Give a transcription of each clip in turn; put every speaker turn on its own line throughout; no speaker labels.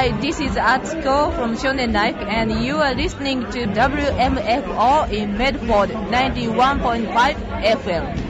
Hi, this is Atsuko from Shonen Life, and you are listening to WMFO in Medford 91.5 FM.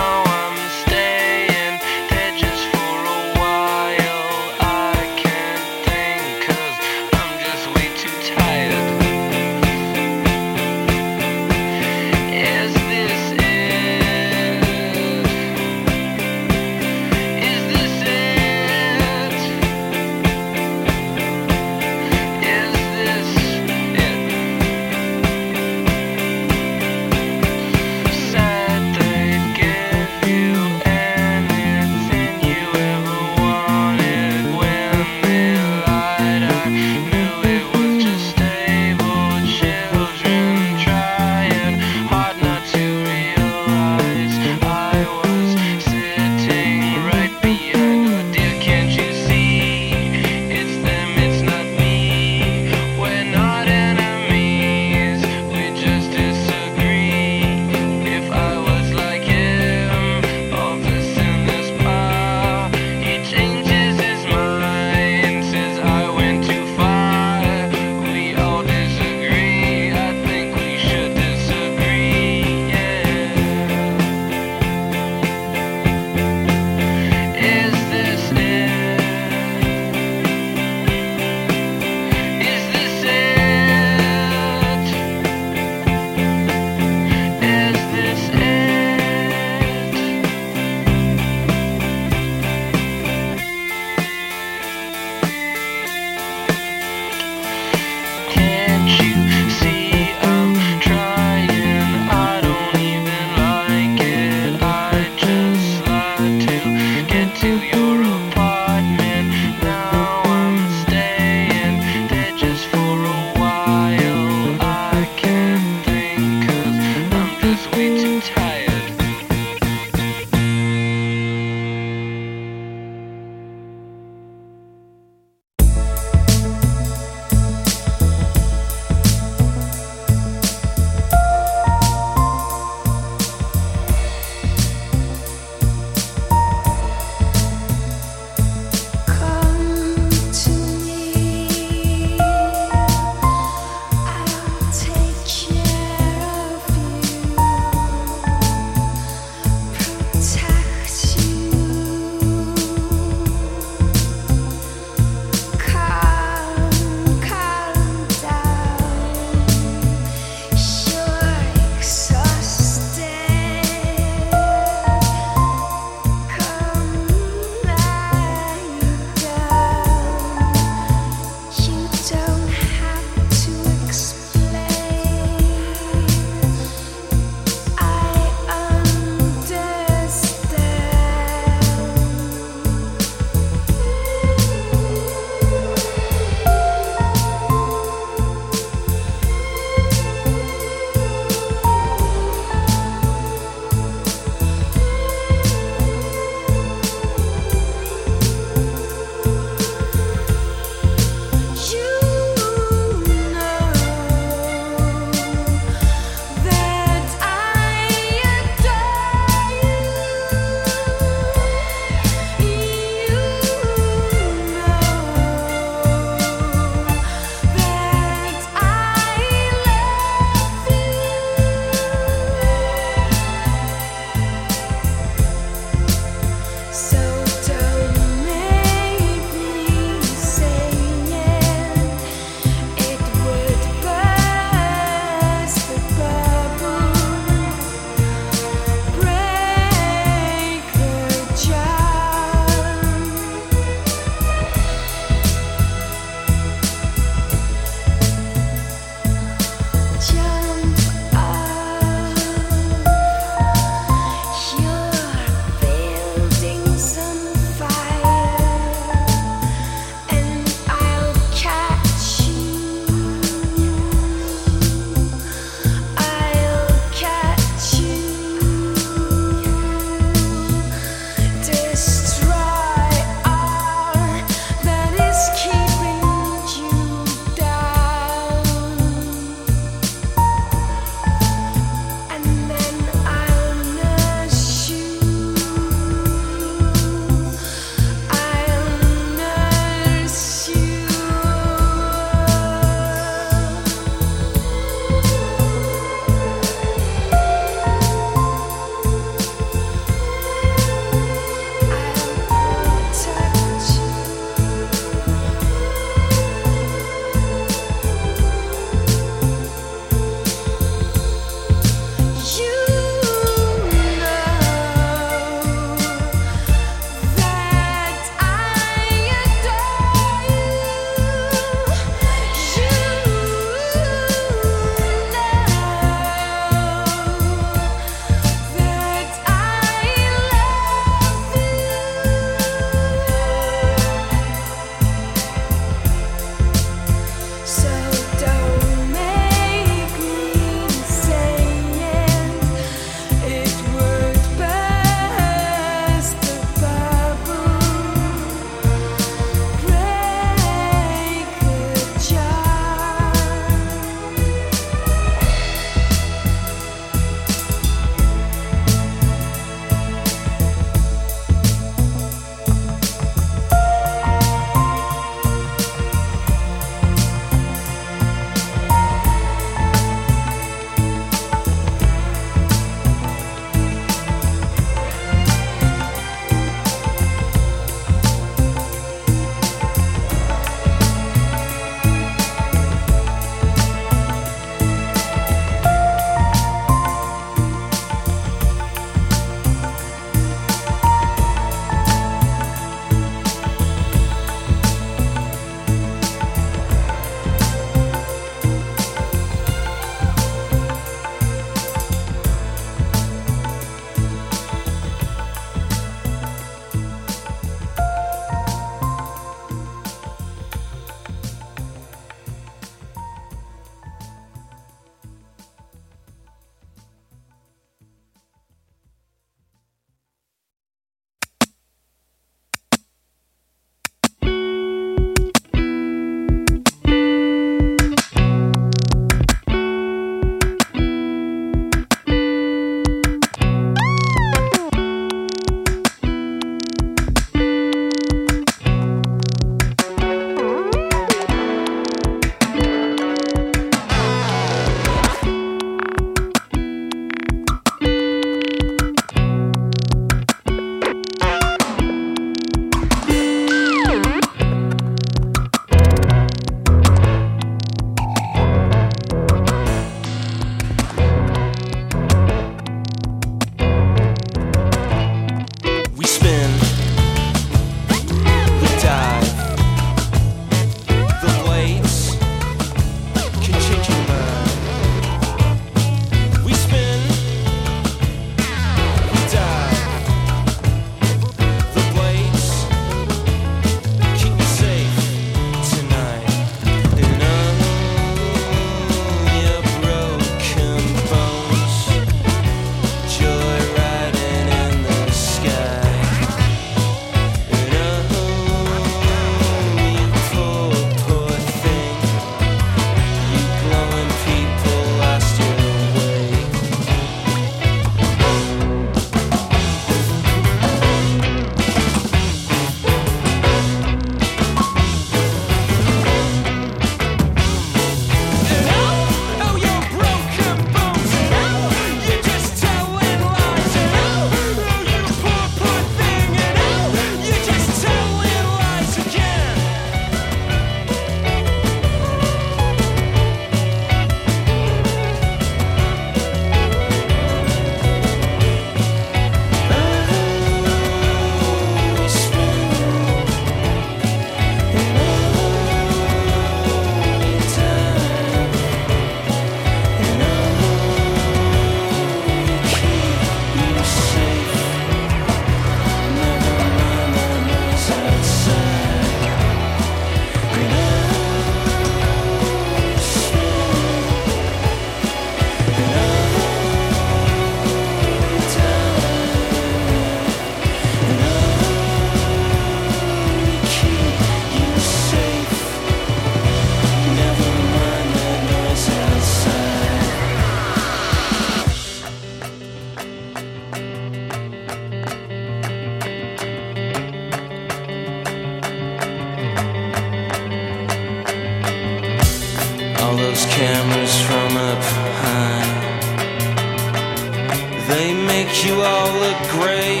all agree?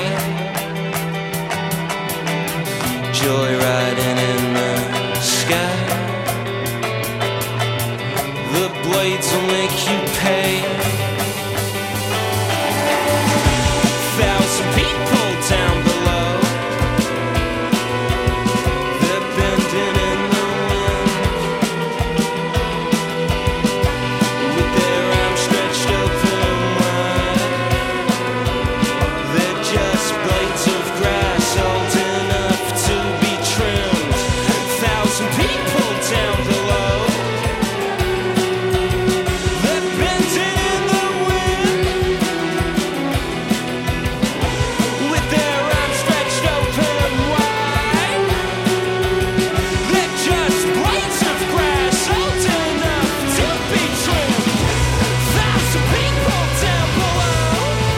Joyriding in the sky. The blades will make you pay. 1,000 people down below. They're bending in the wind with their arms stretched open wide. They're just blades of grass old enough to be trimmed. 1,000 people down below. They're bending in the wind with their arms stretched open wide. They're just blades of grass old enough to be trimmed. 1,000 people down below.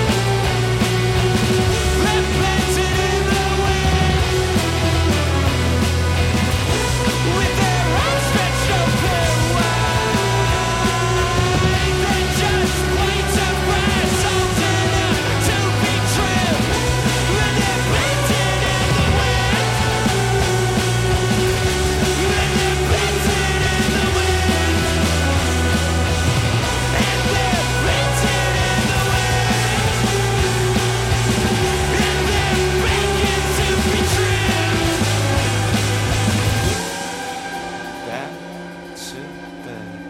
They're bending in the wind with their arms stretched open wide. They're just blades of grass old enough to be trimmed. When they're bending in the wind. When they're bending in the wind. And they're bending in the wind. And they're begging to be trimmed. Back to bed.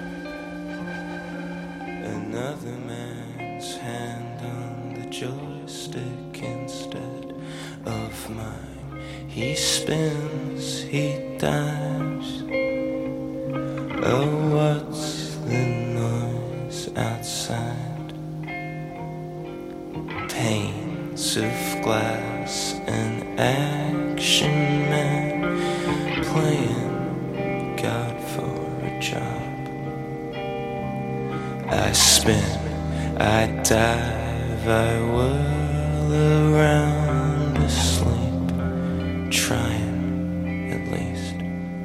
Another man's hand on the joystick instead of mine. He spins, he dives. Oh, what's the noise outside? Panes of glass and action man playing God for a job. I spin, I dive, I whirl around asleep, trying at least.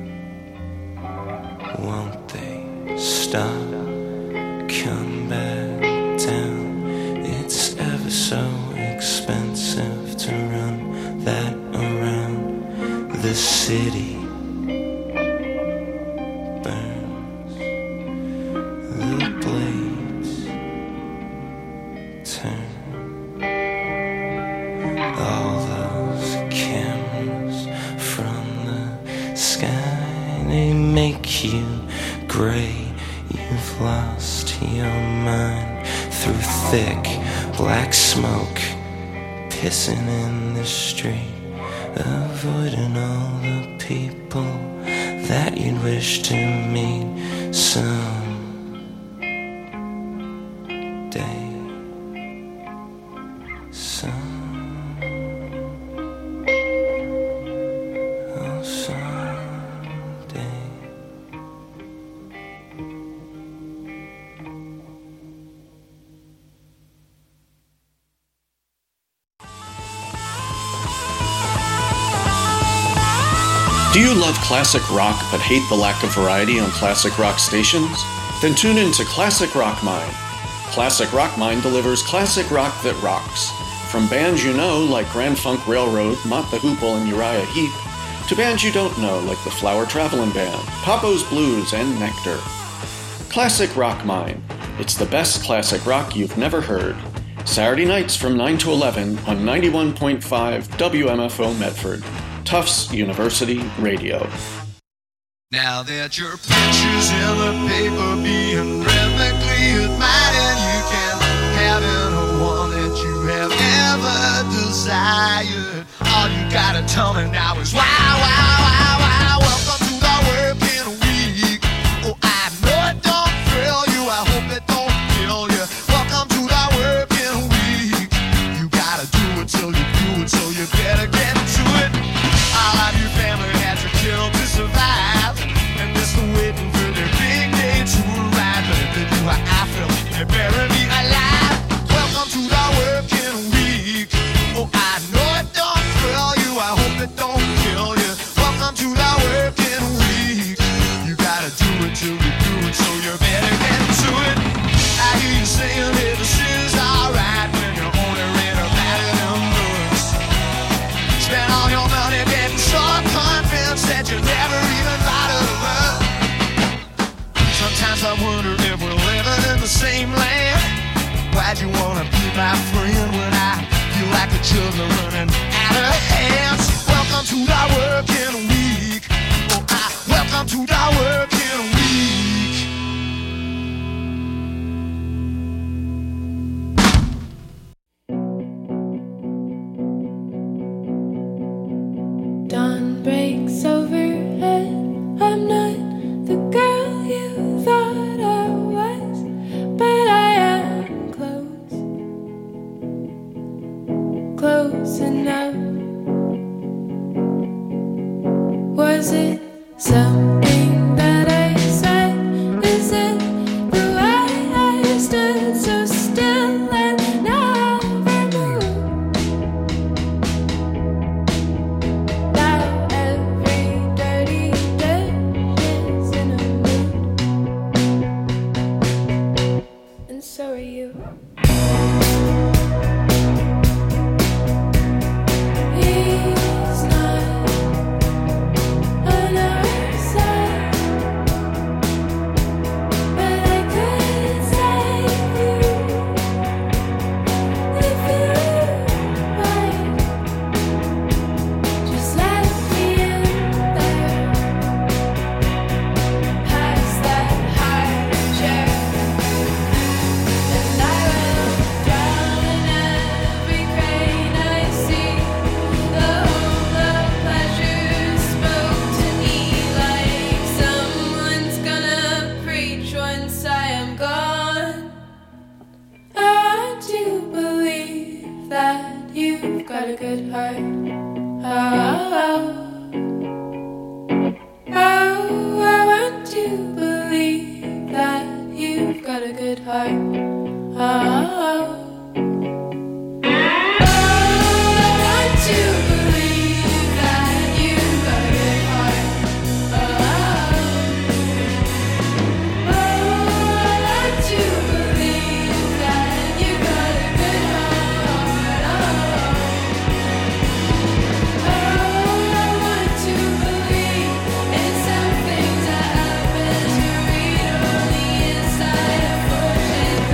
Won't they stop, come back down? It's ever so expensive to run that around. The city burns, the blades turn. All those cameras from the sky, they make you gray. You've lost your mind through thick black smoke, pissing in the street, avoiding all the people that you'd wish to meet someday. Oh, someday.
Do you love classic rock but hate the lack of variety on classic rock stations? Then tune in to Classic Rock Mine. Classic Rock Mine delivers classic rock that rocks. From bands you know like Grand Funk Railroad, Mott the Hoople, and Uriah Heep, to bands you don't know like the Flower Travelin' Band, Papo's Blues, and Nectar. Classic Rock Mine. It's the best classic rock you've never heard. Saturday nights from 9 to 11 on 91.5 WMFO Medford. Tufts University Radio.
Now that your picture's in the paper being rhythmically admired, you can have any one that you have ever desired. All you gotta tell me now is wow, wow, wow, wow. Welcome to the working week. Oh, I know it don't thrill you. I hope it don't kill you. Welcome to the working week. You gotta do it till you do it, so you better get to it. All of your family had to kill to survive, and they're still waiting for their big day to arrive. But if they do how I feel, they better be alive. Welcome to the working week. Oh, I know it don't thrill you. I hope it don't kill you. Welcome glad you wanna be my friend when I feel like the children are running out of hands. Welcome to the working week. Oh, welcome to the working week.
Dawn breaks overhead. I'm not the girl you thought I was, but I am close, close enough. Was it something that I said? Is it the way I stood so still and never moved? Now every dirty dish is in a mood, and so are you. He's not on our side, but I could save you if you might. Just let me in there, past that high chair, and I will drown in every crane I see. The whole of pleasure spoke to me like someone's gonna preach once I am gone. I want to believe that you've got a good heart. Oh, I want to believe that you've got a good heart. Oh, I want to believe that you've got a good heart. I want to believe that you've got a good heart. I want to believe in some things that happen to read on the inside of fortune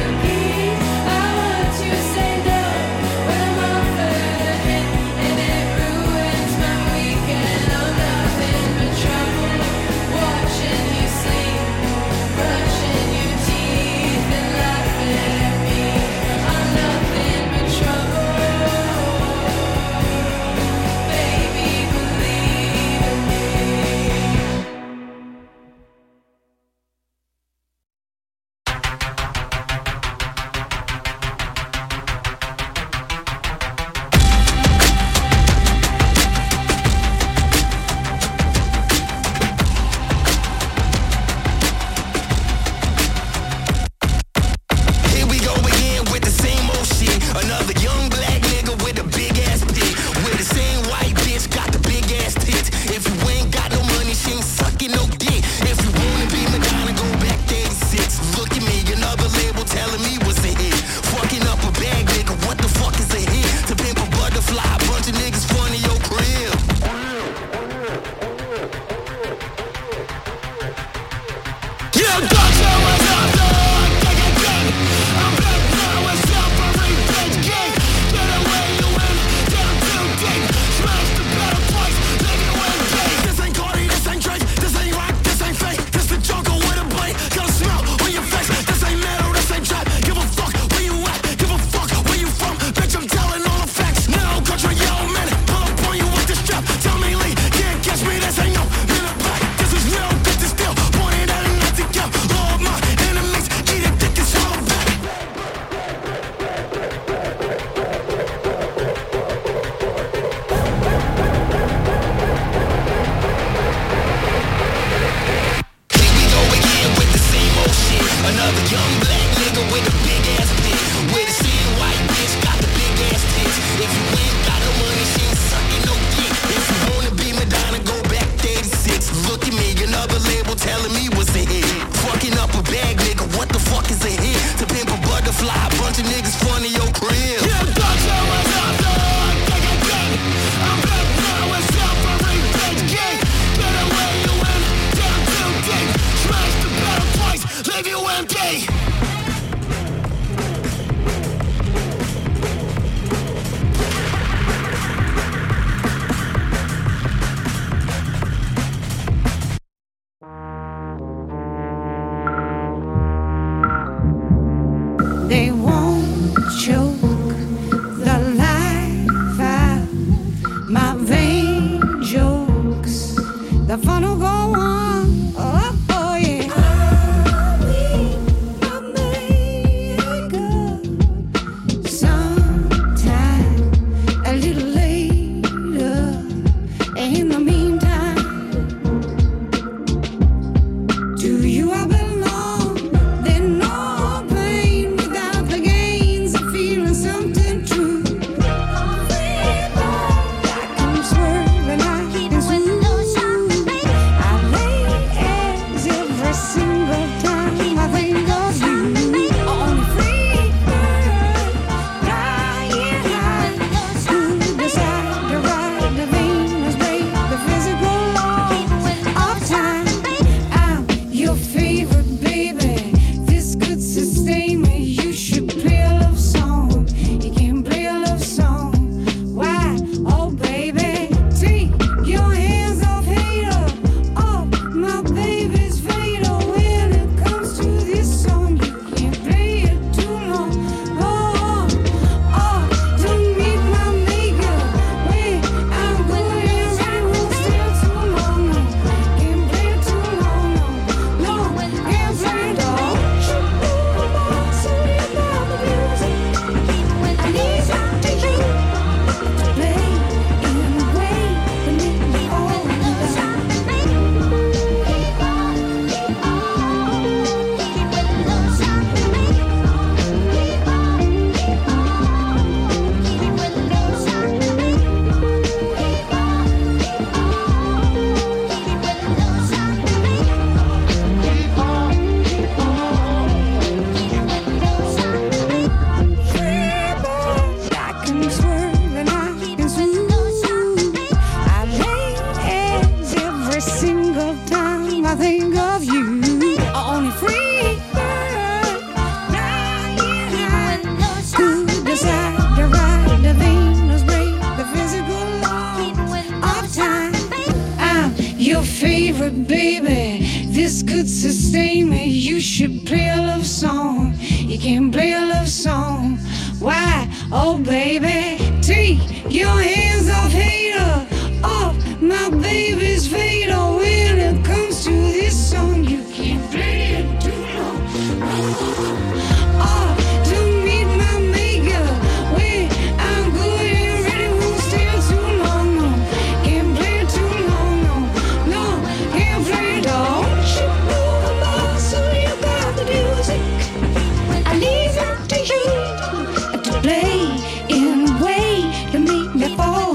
could sustain me, you should play a love song. You can play a love song. Why? Oh baby, take your hands off hater, off my baby's fader. When it comes to this song, you can't play it too long. Oh, to meet my maker, when I'm good and ready, won't stay too long. No, can't play it too long. No, no, can't play it. Don't you know the boss, so you got the music. I leave it to you to play in a way to make me fall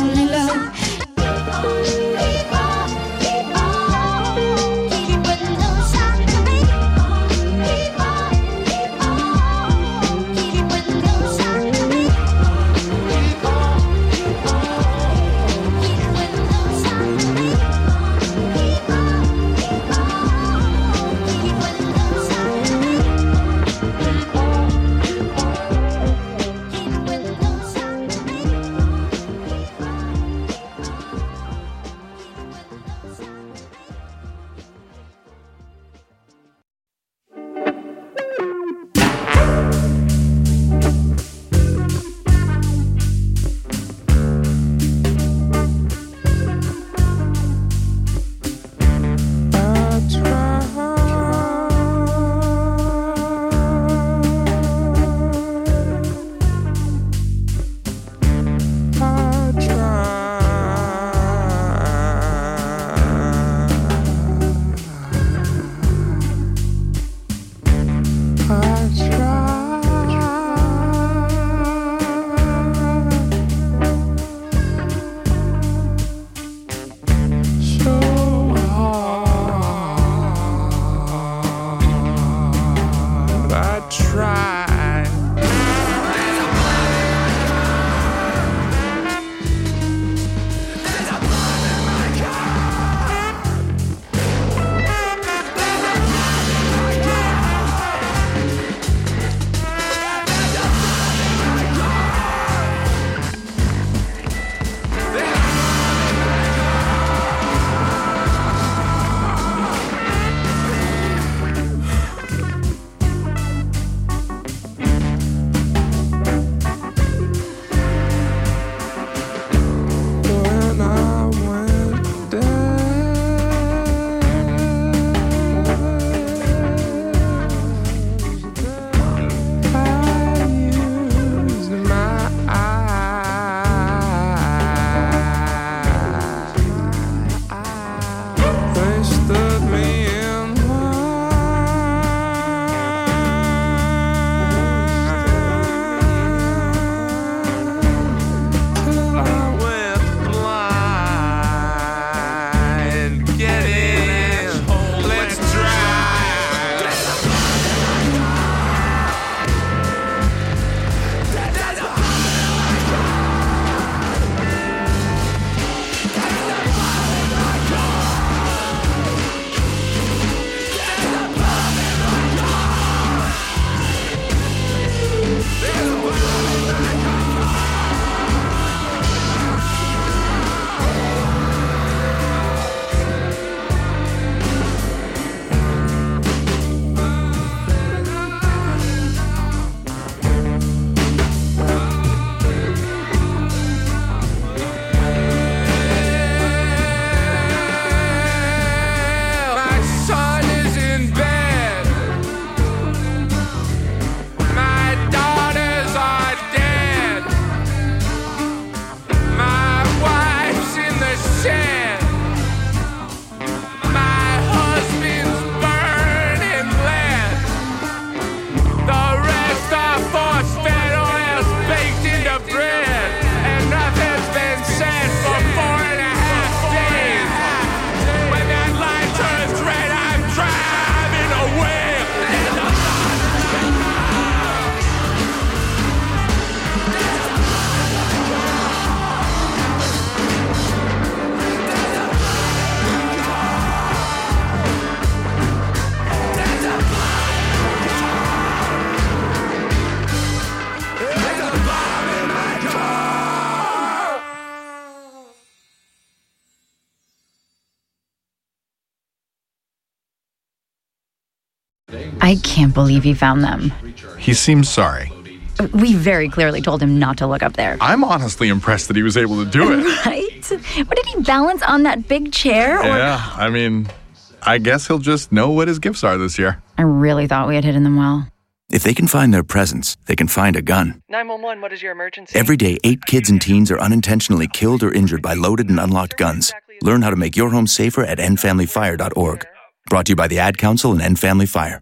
I can't believe he found them.
He seems sorry.
We very clearly told him not to look up there.
I'm honestly impressed that he was able to do it.
Right? What, did he balance on that big chair? Or...
Yeah, I mean, I guess he'll just know what his gifts are this year.
I really thought we had hidden them well.
If they can find their presents, they can find a gun.
911, what is your emergency?
Every day, 8 kids and teens are unintentionally killed or injured by loaded and unlocked guns. Learn how to make your home safer at endfamilyfire.org. Brought to you by the Ad Council and End Family Fire.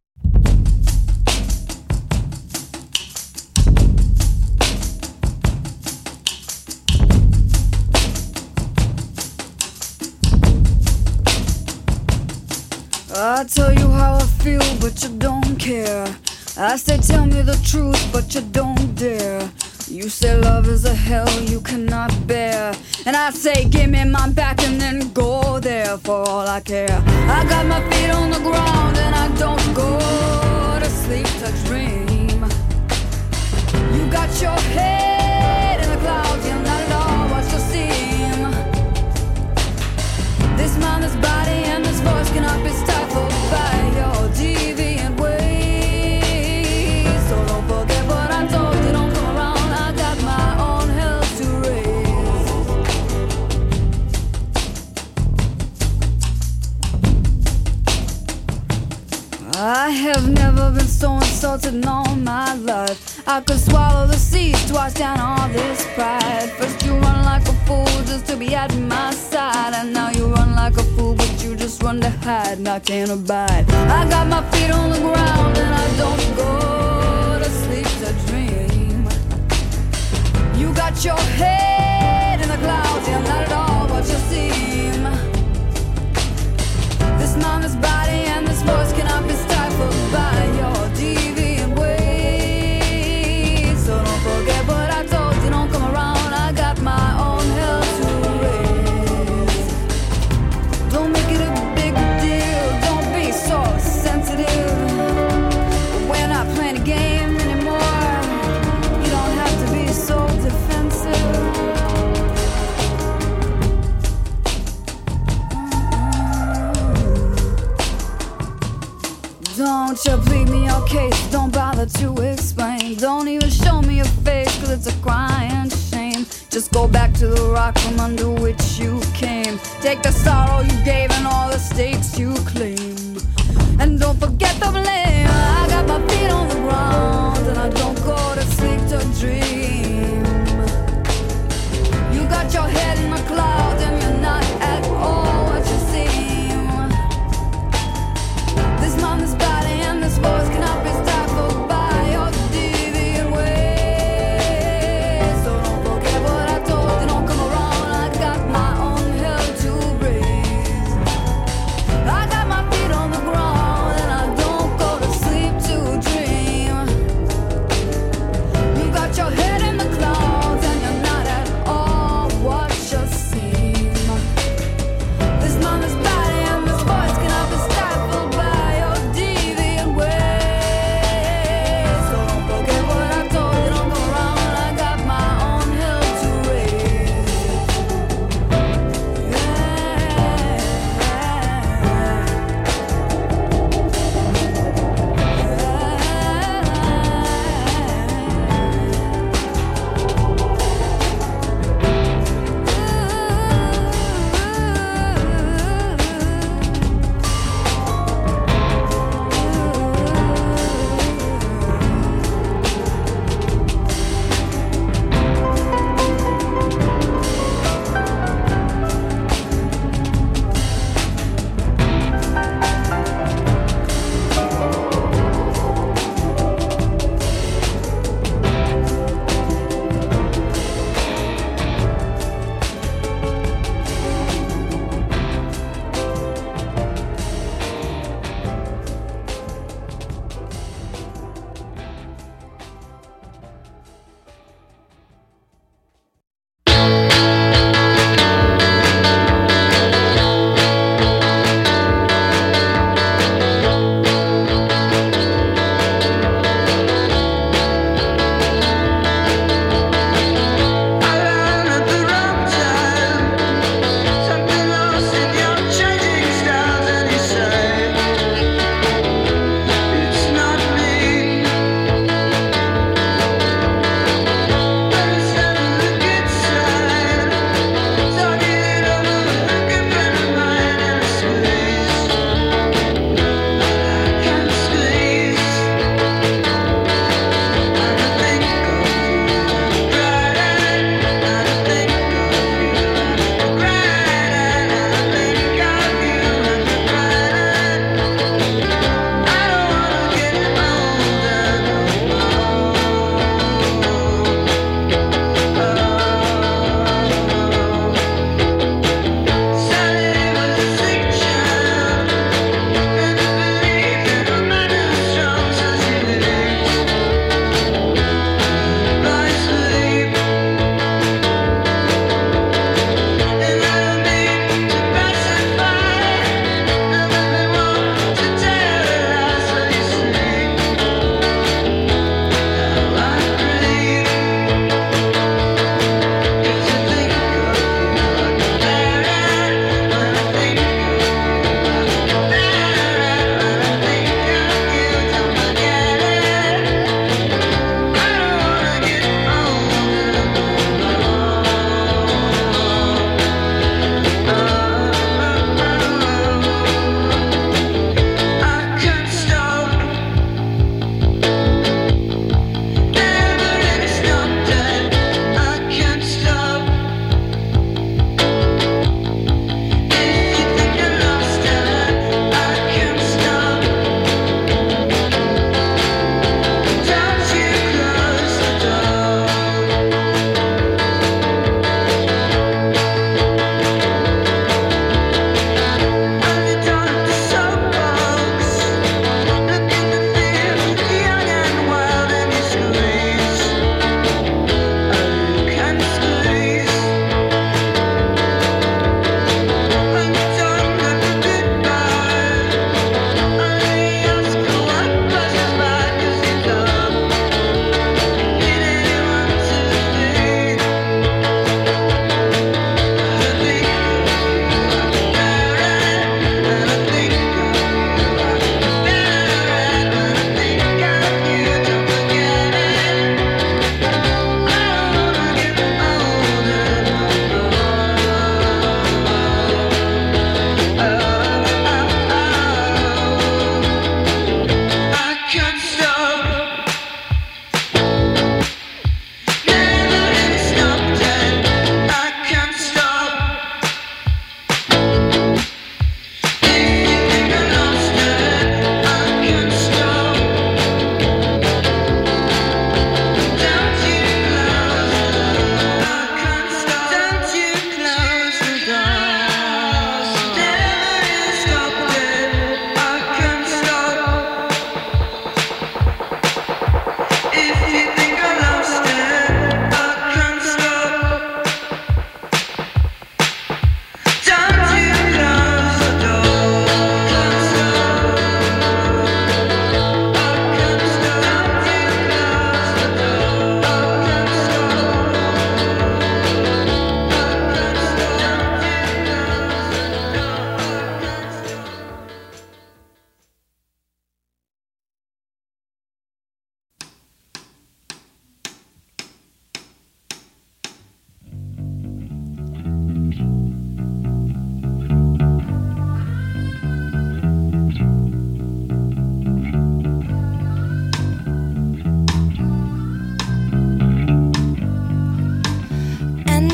I tell you how I feel, but you don't care. I say tell me the truth, but you don't dare. You say love is a hell you cannot bear, and I say give me my back and then go there for all I care. I got my feet on the ground and I don't go to sleep to dream. You got your head in the clouds, you're not at all what you seem. This mind, this body, and this voice cannot be stifled by your deviant ways. So don't forget what I told you, don't come around. I got my own hell to raise. I have never been so insulted in all my life. I could swallow the seas twice down all this pride. First you run like a fool just to be at my side, and now you run like a fool but you just run to hide, and I can't abide. I got my feet on the ground and I don't go to sleep to dream. You got your head in the clouds, you're not at all what you seem. This mind, this body, and this voice cannot be stifled by your deviant ways. So don't forget what I told you, don't come around. I got my own hell to raise. Don't make it a big deal, don't be so sensitive. We're not playing a game anymore. You don't have to be so defensive. Don't you plead me your case, don't bother to explain. Don't even show me your face, cause it's a crying shame. Just go back to the rock from under which you came. Take the sorrow you gave and all the stakes you claim. And don't forget the blame. I got my feet on the ground and I don't go to sleep to dream. You got your head in the clouds and you're not at all what you seem. This mind, this body, and this voice cannot be stifled by your deviant ways. So don't forget what I told you, don't come around. I got my own hell to raise. I got my feet on the ground and I don't go to sleep to dream. You got your head in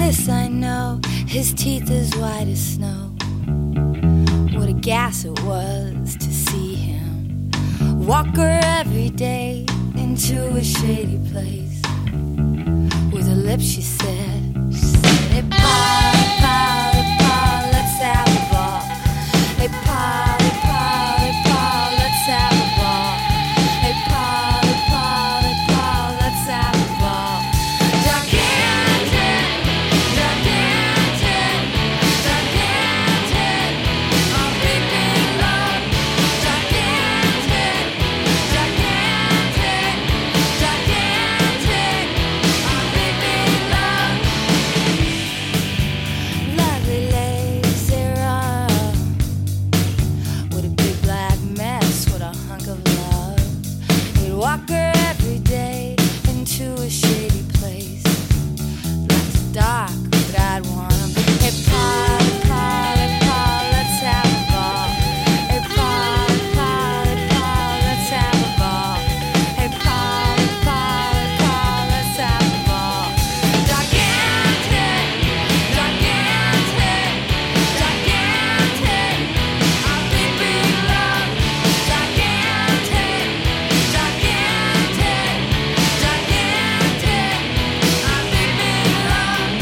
this I know, his teeth as white as snow. What a gas it was to see him walk her every day into a shady place. With her lips she said, hey pa, pa, pa, let's have a ball. Hey pa, pa, pa, let's have a ball. Hey pa, pa, pa, let's have a ball. Gigantic, gigantic, gigantic, a big, big love. Gigantic, gigantic, gigantic, a big, big love. Lovely legs, they run with a big black mess, with a hunk of love. He'd walk her every day into a shady place. Lots dark, but I'd want him. Hey, pa, pa, pa, let's have a ball. Hey, pa, pa, pa, let's have a ball. Hey, pa, pa, pa, let's have a ball. Gigantic, gigantic, gigantic, a big, big love. Gigantic, gigantic, gigantic, a big, big love.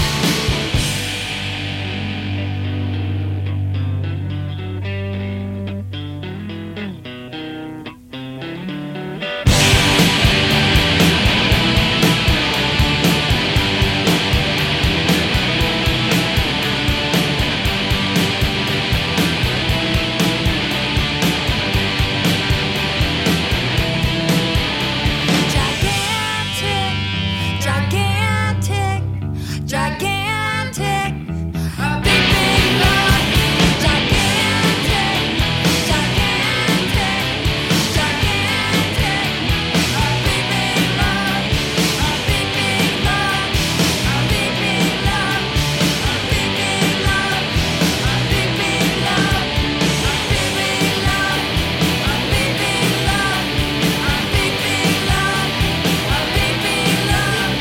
Gigantic, gigantic, gigantic, a big, big love. Gigantic, gigantic, gigantic, a big, big love. A big, big love. A big, big love. A big, big love. A big, big love. A big, big love. A big, big love. A big, big love. A big, big love.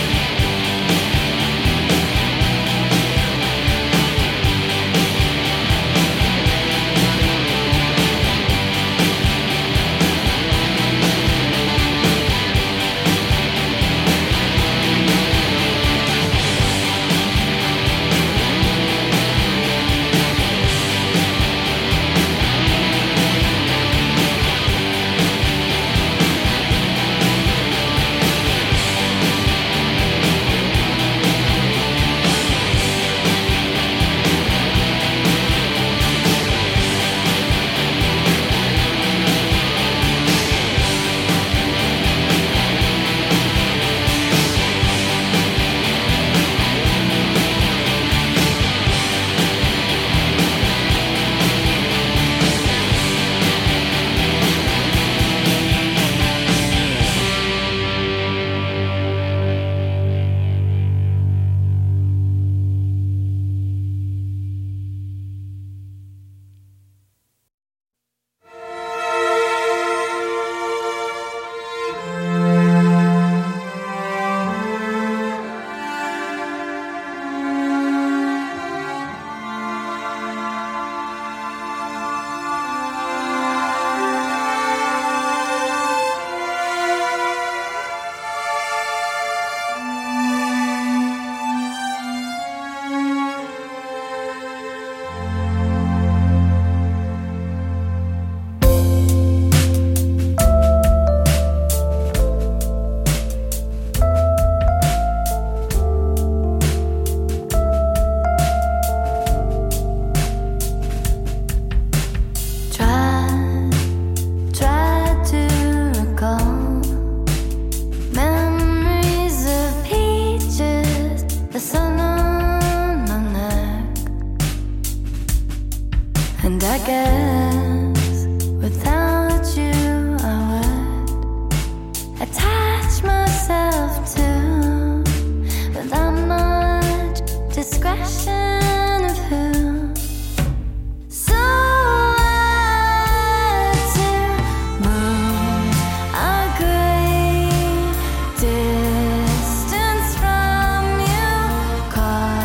Try to recall memories of peaches, the sun on my neck, and I guess without you I would attach myself to, without much discretion of who. So I had to move a great distance from you, 'cause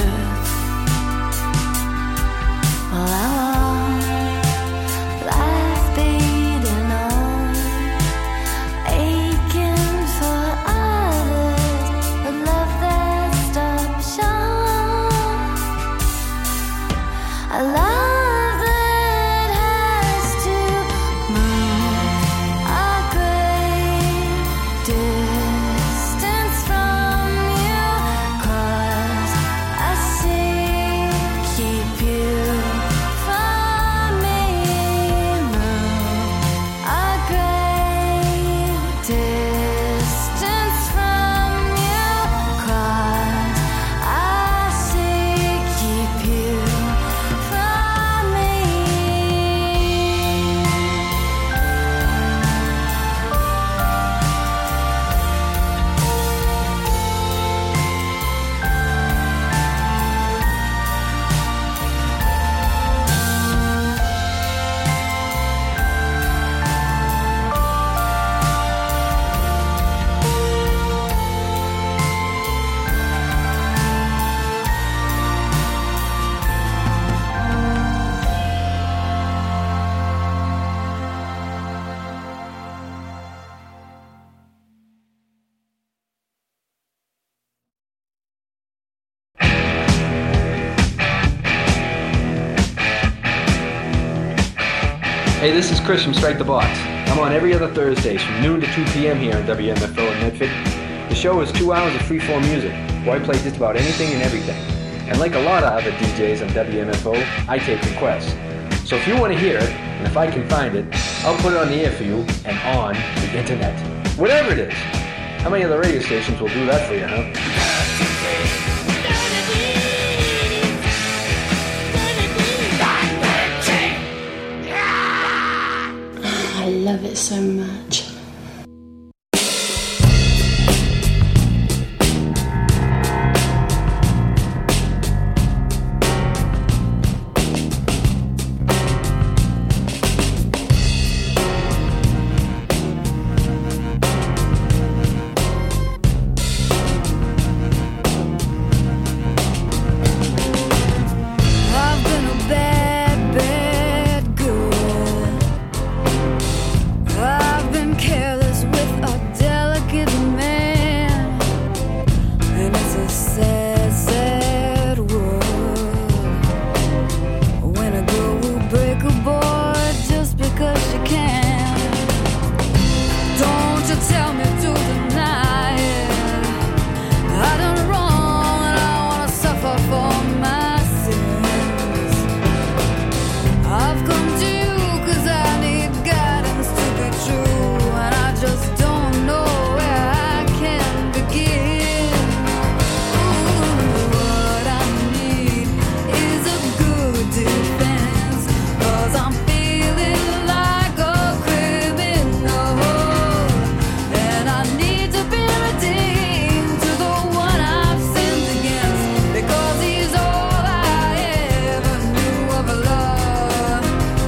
earth. All I want, life beating on, aching for others, but love that stops short. A love that has to move a great distance from you, 'cause I see keep you from me. Move a great distance from you, 'cause I see keep you from me.
Hey, this is Chris from Strike the Box. I'm on every other Thursdays from noon to 2 p.m. here on WMFO in Medford. The show is 2 hours of freeform music, where I play just about anything and everything. And like a lot of other DJs on WMFO, I take requests. So if you want to hear it, and if I can find it, I'll put it on the air for you and on the internet. Whatever it is. How many other radio stations will do that for you, huh?
I love it so much.
I've been a bad, bad girl. I've been careless with a delicate man, and it's a sad, sad world when a girl will break a boy just because she can. Don't you tell me to deny it. I done wrong and I wanna suffer for my sins. I've come to you 'cause I need guidance to be true, and I just don't know where I can begin. Ooh, what I need is a good defense, 'cause I'm feeling like a criminal, and I need to be redeemed to the one I've sinned against, because he's all I ever knew of love.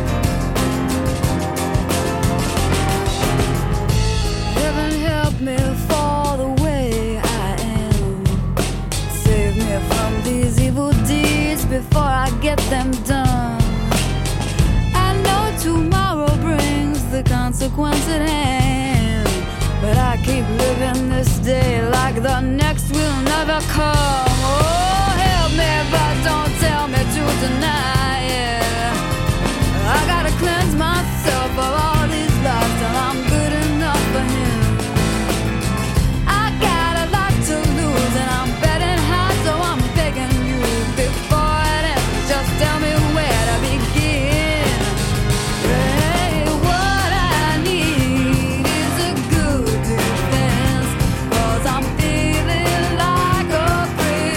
Heaven help me fall the way I am. Save me from these evil deeds before I get them done. I know tomorrow brings the consequence at hand, but I keep living this day like the next will never come. Oh, help me, but don't tell me to deny it. I gotta cleanse myself of all these lies till I'm good enough for him. I got a lot to lose and I'm betting high, so I'm begging you before it ends, just tell me where to begin. Hey, what I need is a good defense, 'cause I'm feeling like a criminal.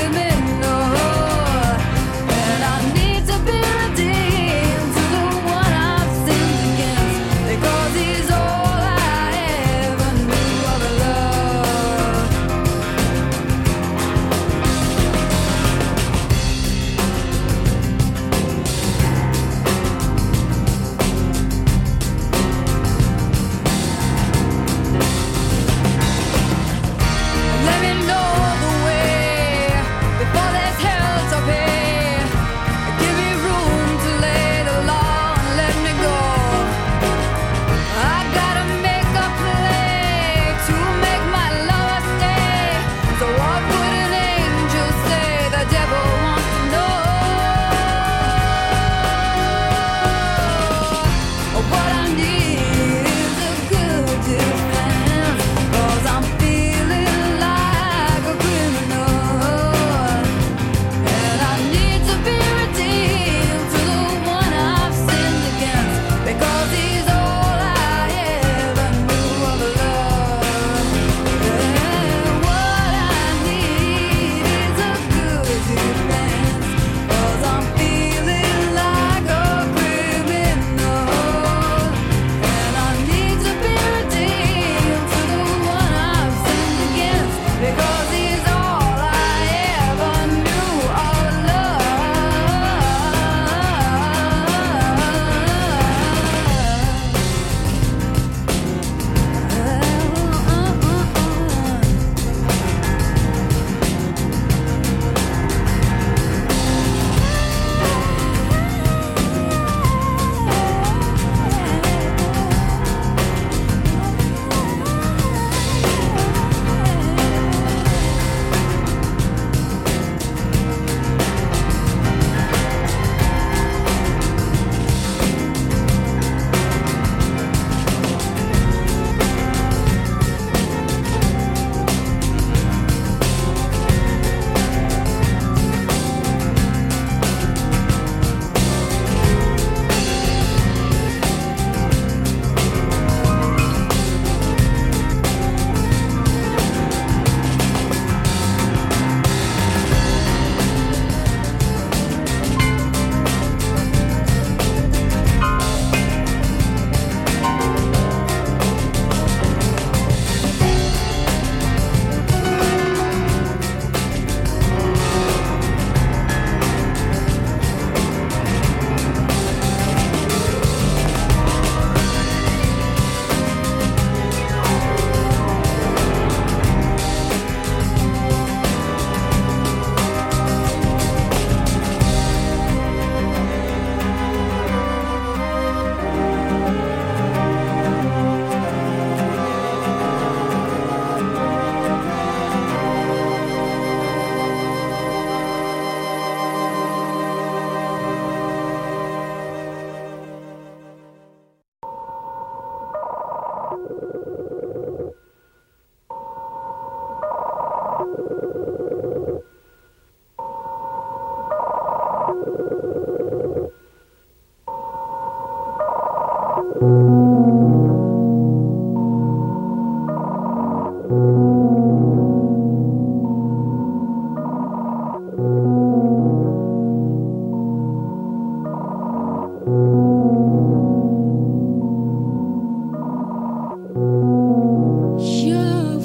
Your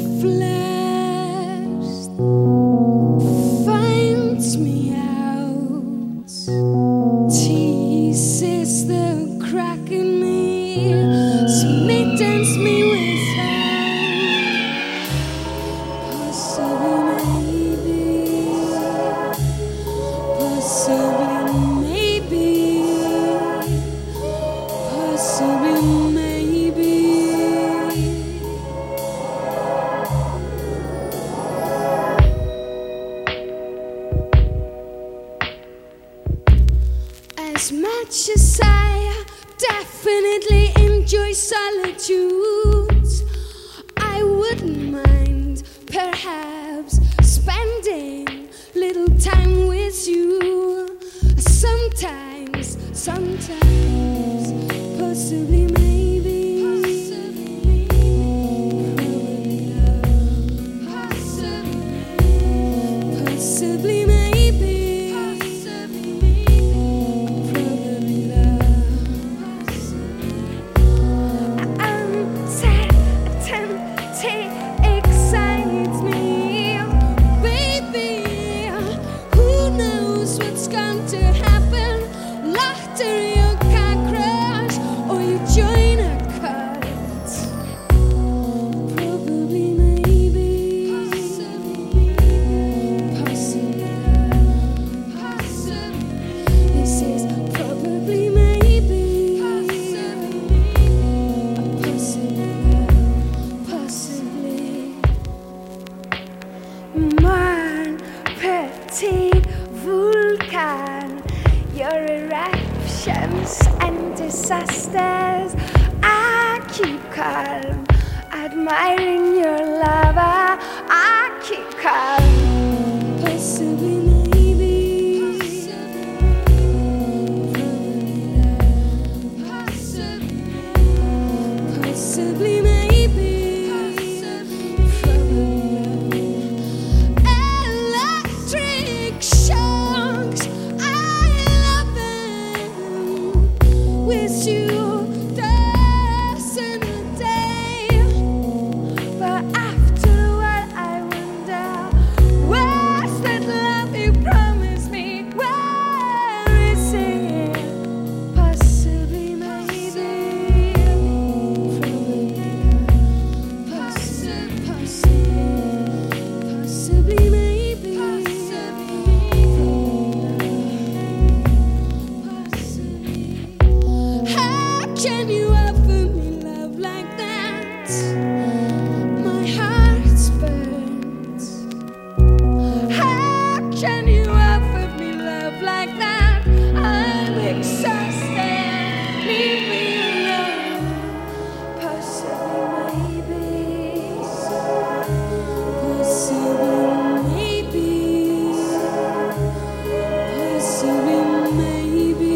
flesh finds me out, teases the crack in me, smittens me with sound. Possibly, maybe, possibly, maybe. As much as I definitely enjoy solitude, I wouldn't mind perhaps spending little time with you. Sometimes, possibly, maybe. Possibly, maybe. Excites me, baby. Who knows what's going to happen? Laughter, your car crash, or you join a cult. Probably, maybe. Possibly. This is probably, maybe. Possibly. Mon petit vulcan, your eruptions and disasters. I keep calm, admiring your lava. I keep calm. Possibly, maybe. Possibly, maybe. Electric shocks, I love them. With you, dancing a day. But after a while, I wonder, where's that love you promised me? Where is it? Possibly, maybe. Possibly, maybe. How can you offer me love like that? My heart's burnt. How can you offer me love like that? I'm exhausted. Leave me alone. Possibly, maybe. Possibly, maybe. Possibly, maybe.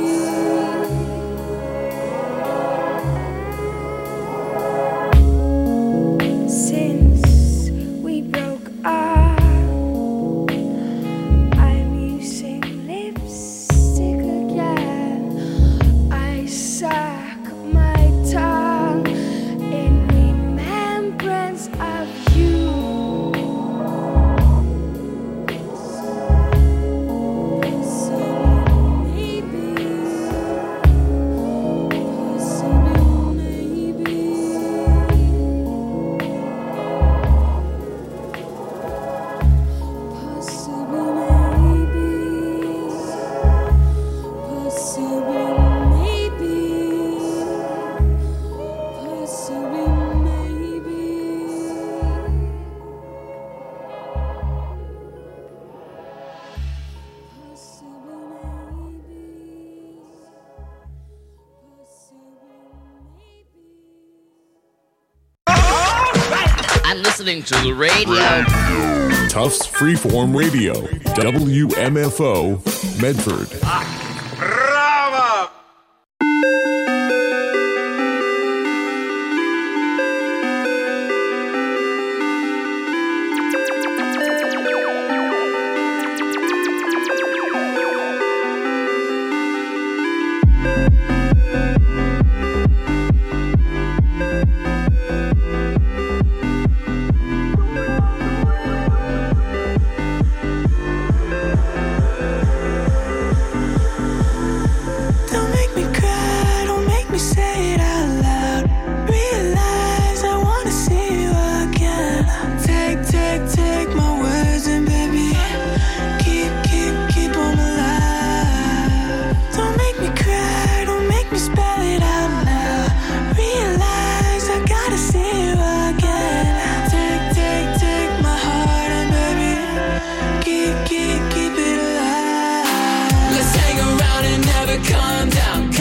Since we broke up, I'm using lipstick again. I suck my tongue in remembrance of you. Possibly, maybe. Possibly, maybe. Possibly, maybe. Possibly, maybe. Possibly, maybe.
I'm listening to the radio. Tufts Freeform Radio, WMFO, Medford.
Brava!
Don't make me cry, don't make me say it out loud. Realize I wanna see you again. Take my words and baby, keep them alive. Don't make me cry, don't make me spell it out now. Realize I gotta see you again. Take my heart and baby, keep it alive.
Let's hang around and never calm down.